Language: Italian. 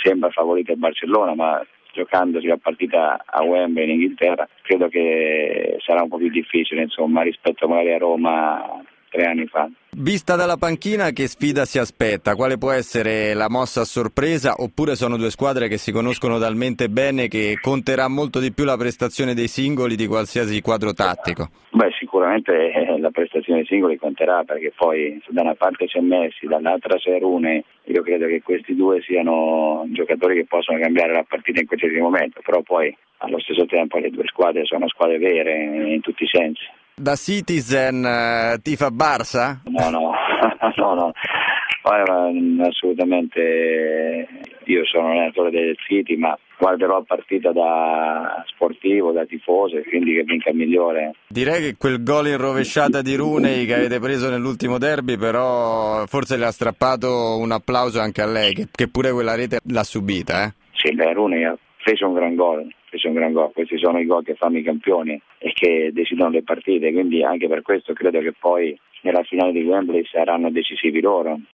sembra favorito il Barcellona, ma giocandosi la partita a Wembley in Inghilterra credo che sarà un po' più difficile, insomma, rispetto magari a Roma 3 anni fa. Vista dalla panchina, che sfida si aspetta? Quale può essere la mossa a sorpresa? Oppure sono due squadre che si conoscono talmente bene che conterà molto di più la prestazione dei singoli di qualsiasi quadro tattico? Beh, sicuramente la prestazione dei singoli conterà, perché poi da una parte c'è Messi, dall'altra c'è Rooney. Io credo che questi due siano giocatori che possono cambiare la partita in qualsiasi momento, però poi allo stesso tempo le due squadre sono squadre vere in tutti i sensi. Da Citizen tifa Barça? No, assolutamente. Io sono allenatore del City, ma guarderò la partita da sportivo, da tifoso, e quindi che vinca il migliore. Direi che quel gol in rovesciata di Rooney che avete preso nell'ultimo derby, però forse le ha strappato un applauso anche a lei, che pure quella rete l'ha subita, eh? Sì, Rooney ha preso un gran gol. Questi sono i gol che fanno i campioni e che decidono le partite, quindi anche per questo credo che poi nella finale di Wembley saranno decisivi loro.